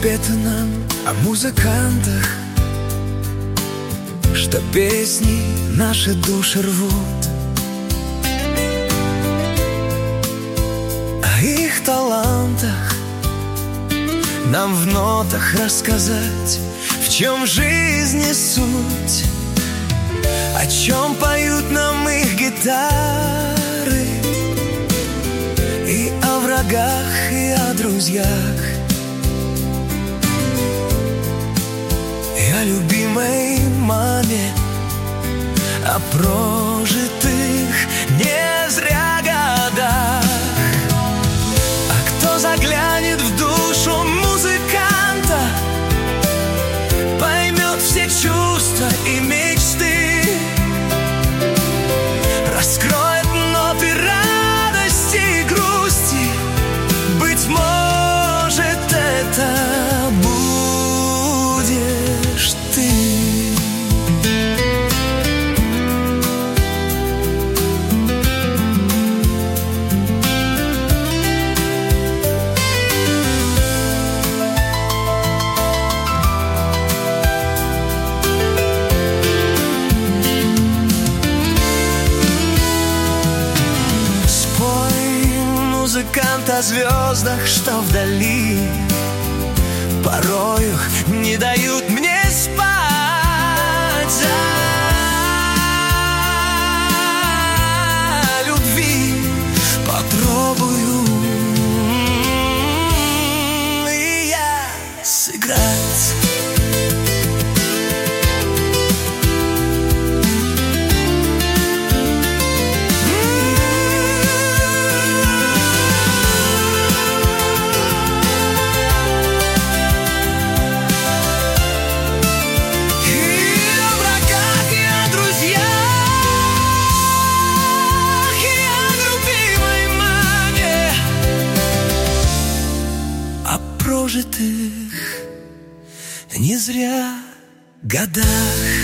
спето нам о музыкантах, что песни наши души рвут, о их талантах нам в нотах рассказать, в чем жизни суть, о чем поют нам их гитары, и о врагах, и о друзьях, и о любимой маме, о прожитых не зря годах. А кто заглянет в душу музыканта, поймет все чувства и мечты, раскроет ноты радости и грусти. Быть может, это будешь ты. Музыкант о звездах, что вдали, порою не дают мне спать. О любви попробую и я сыграть. Прожитых не зря годах.